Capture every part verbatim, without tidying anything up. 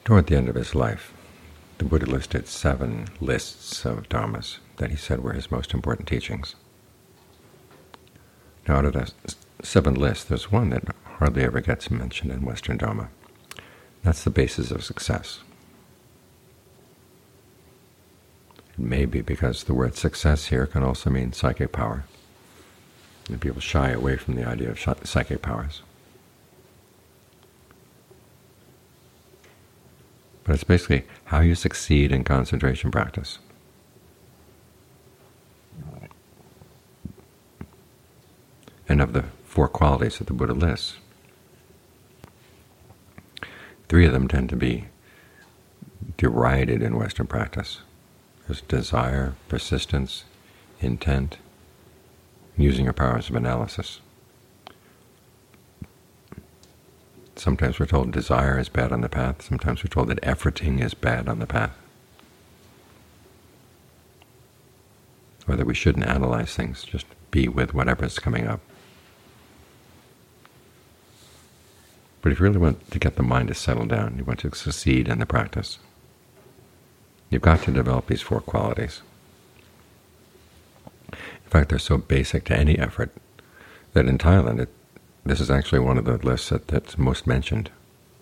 Toward the end of his life, the Buddha listed seven lists of dhammas that he said were his most important teachings. Now, out of the seven lists, there's one that hardly ever gets mentioned in Western Dhamma. That's the basis of success. It may be because the word success here can also mean psychic power, and people shy away from the idea of psychic powers. But it's basically how you succeed in concentration practice. And of the four qualities that the Buddha lists, three of them tend to be derided in Western practice. There's desire, persistence, intent, using your powers of analysis. Sometimes we're told desire is bad on the path. Sometimes we're told that efforting is bad on the path, or that we shouldn't analyze things, just be with whatever's coming up. But if you really want to get the mind to settle down, you want to succeed in the practice, you've got to develop these four qualities. In fact, they're so basic to any effort that in Thailand, it, this is actually one of the lists that, that's most mentioned.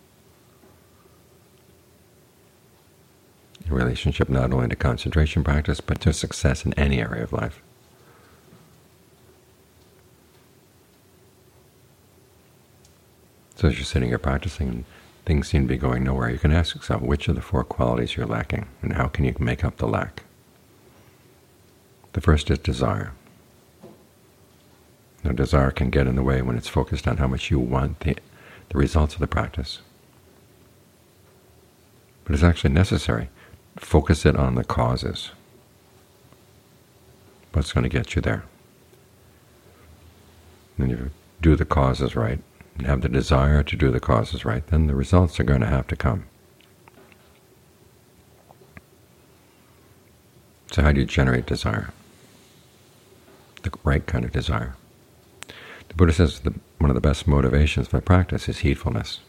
In relationship not only to concentration practice, but to success in any area of life. So as you're sitting here practicing and things seem to be going nowhere, you can ask yourself which of the four qualities you're lacking, and how can you make up the lack. The first is desire. Now, desire can get in the way when it's focused on how much you want the, the results of the practice. But it's actually necessary. Focus it on the causes. What's going to get you there? When you do the causes right, and have the desire to do the causes right, then the results are going to have to come. So how do you generate desire? The right kind of desire. The Buddha says that one of the best motivations for practice is heedfulness.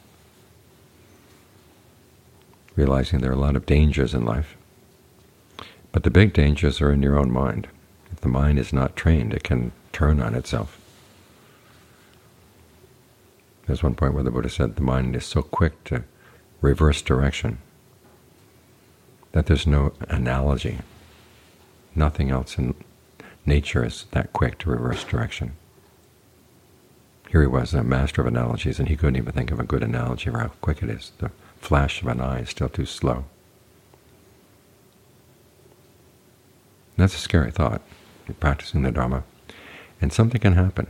Realizing there are a lot of dangers in life, but the big dangers are in your own mind. If the mind is not trained, it can turn on itself. There's one point where the Buddha said the mind is so quick to reverse direction that there's no analogy. Nothing else in nature is that quick to reverse direction. Here he was, a master of analogies, and he couldn't even think of a good analogy for how quick it is. The flash of an eye is still too slow. And that's a scary thought. You're practicing the Dharma, and something can happen.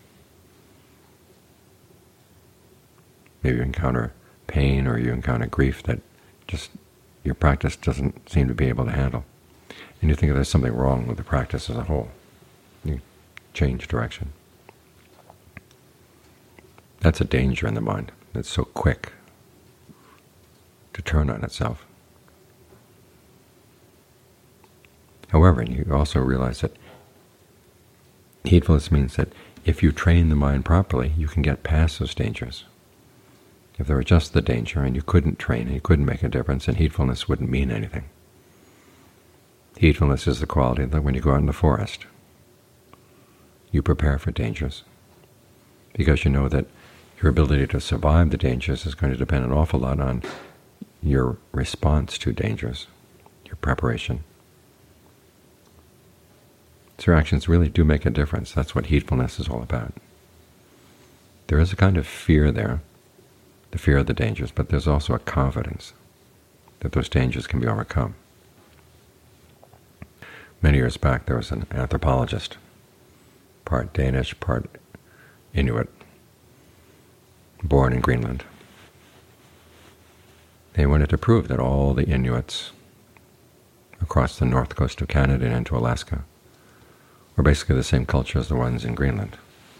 Maybe you encounter pain, or you encounter grief that just your practice doesn't seem to be able to handle. And you think there's something wrong with the practice as a whole. You change direction. That's a danger in the mind. It's so quick to turn on itself. However, you also realize that heedfulness means that if you train the mind properly, you can get past those dangers. If there were just the danger and you couldn't train and you couldn't make a difference, then heedfulness wouldn't mean anything. Heedfulness is the quality that when you go out in the forest, you prepare for dangers, because you know that your ability to survive the dangers is going to depend an awful lot on your response to dangers, your preparation. So your actions really do make a difference. That's what heedfulness is all about. There is a kind of fear there, the fear of the dangers, but there's also a confidence that those dangers can be overcome. Many years back there was an anthropologist, part Danish, part Inuit, born in Greenland. They wanted to prove that all the Inuits across the north coast of Canada and into Alaska were basically the same culture as the ones in Greenland.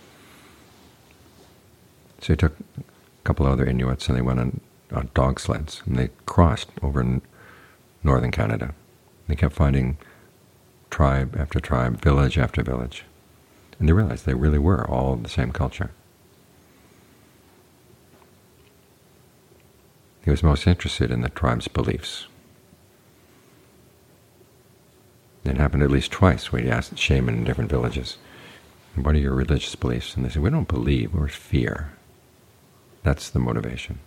So he took a couple other Inuits and they went on, on dog sleds, and they crossed over in northern Canada. They kept finding tribe after tribe, village after village, and they realized they really were all the same culture. He was most interested in the tribe's beliefs. It happened at least twice where he asked shaman in different villages, what are your religious beliefs? And they said, we don't believe, we're fear. That's the motivation.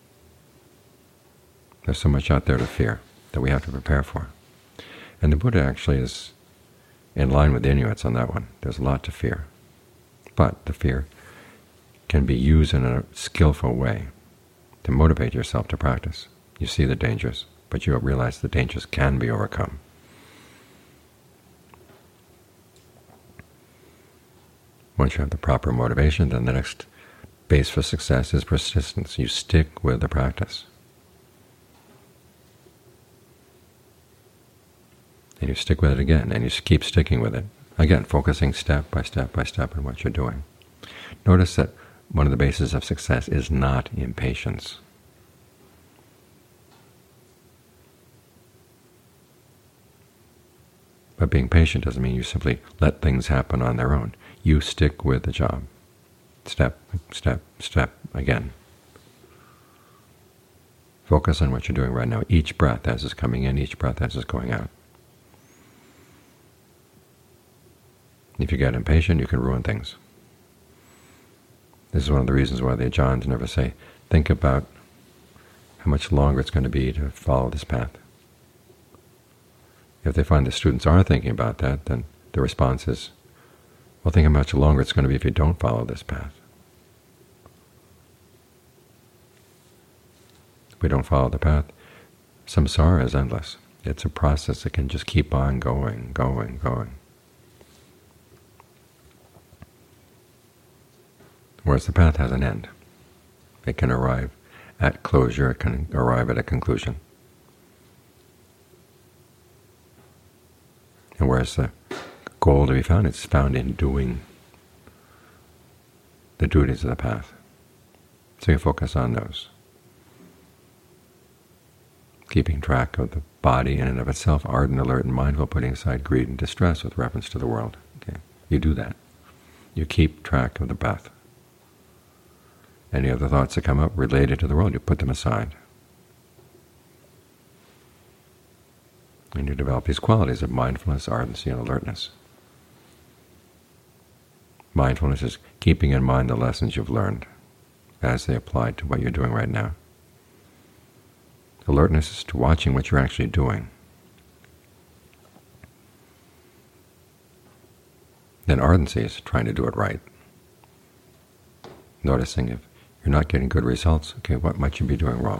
There's so much out there to fear that we have to prepare for. And the Buddha actually is in line with the Inuits on that one. There's a lot to fear. But the fear can be used in a skillful way to motivate yourself to practice. You see the dangers, but you realize the dangers can be overcome. Once you have the proper motivation, then the next base for success is persistence. You stick with the practice. And you stick with it again, and you keep sticking with it. Again, focusing step by step by step on what you're doing. Notice that one of the bases of success is not impatience. But being patient doesn't mean you simply let things happen on their own. You stick with the job, step, step, step, again. Focus on what you're doing right now, each breath as it's coming in, each breath as it's going out. If you get impatient, you can ruin things. This is one of the reasons why the Ajahns never say, think about how much longer it's going to be to follow this path. If they find the students are thinking about that, then the response is, well, think how much longer it's going to be if you don't follow this path. If we don't follow the path, samsara is endless. It's a process that can just keep on going, going, going. Whereas the path has an end. It can arrive at closure, it can arrive at a conclusion. And whereas the goal to be found, it's found in doing the duties of the path. So you focus on those. Keeping track of the body in and of itself, ardent, alert, and mindful, putting aside greed and distress with reference to the world. Okay. You do that. You keep track of the breath. Any other thoughts that come up related to the world, you put them aside. And you develop these qualities of mindfulness, ardency, and alertness. Mindfulness is keeping in mind the lessons you've learned as they apply to what you're doing right now. Alertness is to watching what you're actually doing. Then ardency is trying to do it right. Noticing if you're not getting good results, okay, what might you be doing wrong?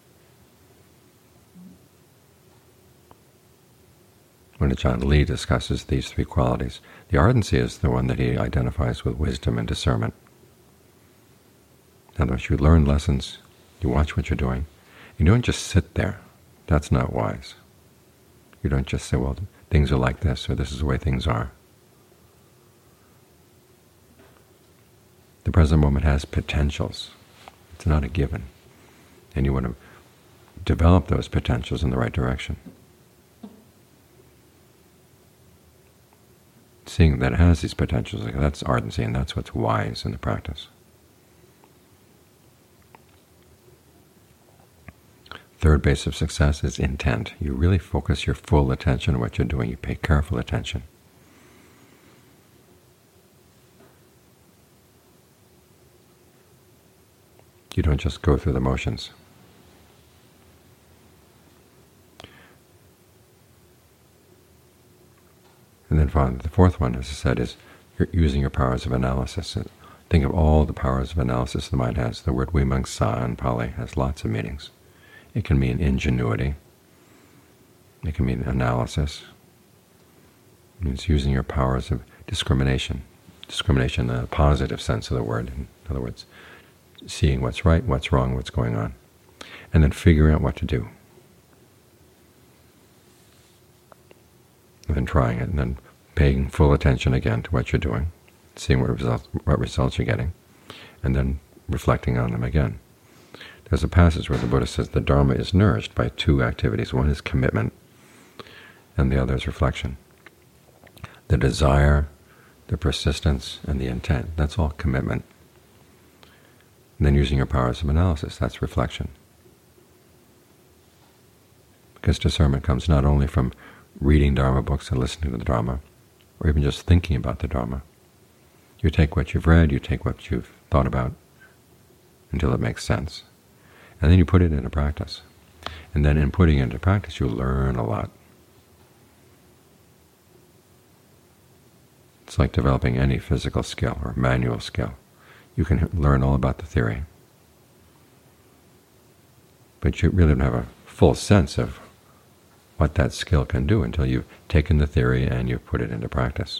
When Ajahn Lee discusses these three qualities, the ardency is the one that he identifies with wisdom and discernment. In other words, you learn lessons, you watch what you're doing. You don't just sit there. That's not wise. You don't just say, well, things are like this, or this is the way things are. The present moment has potentials. It's not a given. And you want to develop those potentials in the right direction. Seeing that it has these potentials, that's ardency, and that's what's wise in the practice. Third base of success is intent. You really focus your full attention on what you're doing. You pay careful attention. You don't just go through the motions. And then finally, the fourth one, as I said, is you're using your powers of analysis. Think of all the powers of analysis the mind has. The word vimamsa in Pali has lots of meanings. It can mean ingenuity. It can mean analysis. It means using your powers of discrimination. Discrimination in a positive sense of the word. In other words, seeing what's right, what's wrong, what's going on, and then figuring out what to do. And then trying it, and then paying full attention again to what you're doing, seeing what results, what results you're getting, and then reflecting on them again. There's a passage where the Buddha says the Dharma is nourished by two activities. One is commitment, and the other is reflection. The desire, the persistence, and the intent, that's all commitment. And then using your powers of analysis, that's reflection. because discernment comes not only from reading Dharma books and listening to the Dharma, or even just thinking about the Dharma. You take what you've read, you take what you've thought about until it makes sense, and then you put it into practice. And then in putting it into practice, you learn a lot. It's like developing any physical skill or manual skill. You can learn all about the theory, but you really don't have a full sense of what that skill can do until you've taken the theory and you've put it into practice.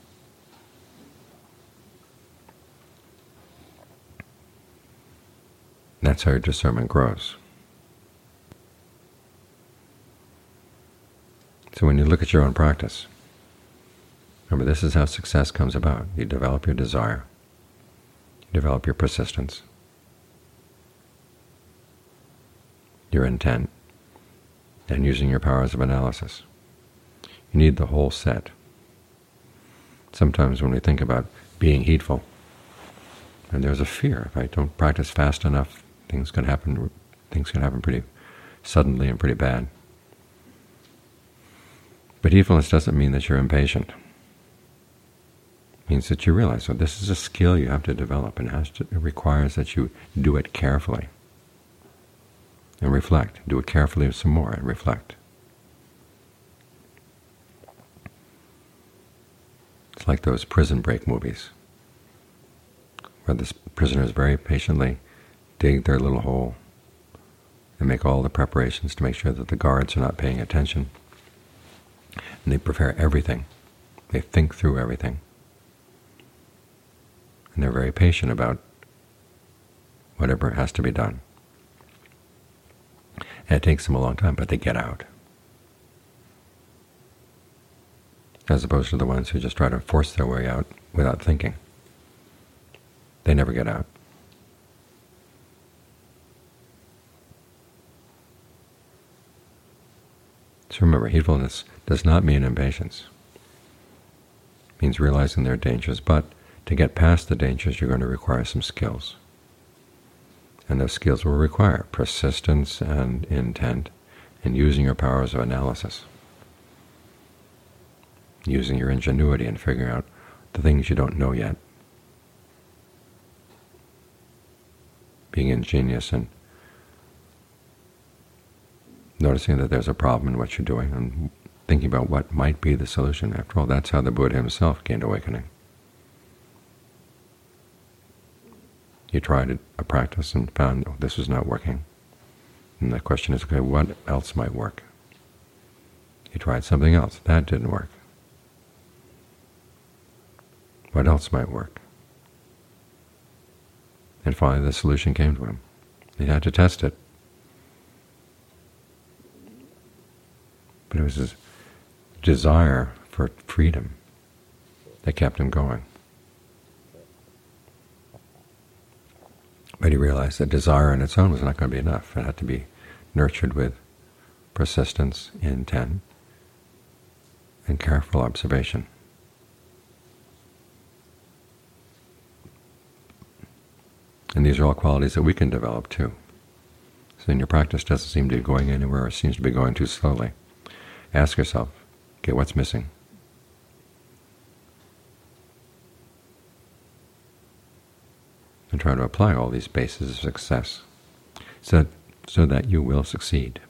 That's how your discernment grows. So when you look at your own practice, remember, this is how success comes about. You develop your desire, you develop your persistence, your intent, and using your powers of analysis. You need the whole set. Sometimes when we think about being heedful, and there's a fear, if I don't practice fast enough, things can happen. Things can happen pretty suddenly and pretty bad. But heedfulness doesn't mean that you're impatient. It means that you realize that this is a skill you have to develop, and it, has to, it requires that you do it carefully and reflect. Do it carefully some more and reflect. It's like those prison break movies, where the prisoners very patiently dig their little hole and make all the preparations to make sure that the guards are not paying attention. And they prepare everything. They think through everything. And they're very patient about whatever has to be done. And it takes them a long time, but they get out. As opposed to the ones who just try to force their way out without thinking. They never get out. So remember, heedfulness does not mean impatience. It means realizing there are dangers, but to get past the dangers you're going to require some skills. And those skills will require persistence and intent, and using your powers of analysis, using your ingenuity and figuring out the things you don't know yet, being ingenious and noticing that there's a problem in what you're doing and thinking about what might be the solution. After all, that's how the Buddha himself gained awakening. He tried a practice and found, oh, this was not working. And the question is, okay, what else might work? He tried something else. That didn't work. What else might work? And finally the solution came to him. He had to test it. But it was his desire for freedom that kept him going. But he realized that desire on its own was not going to be enough. It had to be nurtured with persistence, intent, and careful observation. And these are all qualities that we can develop too. So then your practice doesn't seem to be going anywhere, or seems to be going too slowly. Ask yourself, okay, what's missing? And try to apply all these bases of success so that, so that you will succeed.